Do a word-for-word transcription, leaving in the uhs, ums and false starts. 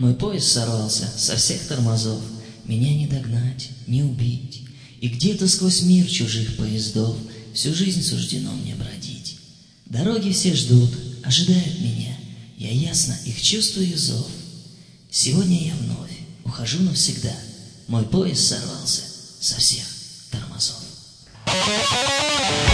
Мой поезд сорвался со всех тормозов, меня не догнать, не убить, и где-то сквозь мир чужих поездов всю жизнь суждено мне бродить. Дороги все ждут, ожидают меня, я ясно их чувствую зов. Сегодня я вновь ухожу навсегда, мой поезд сорвался со всех тормозов.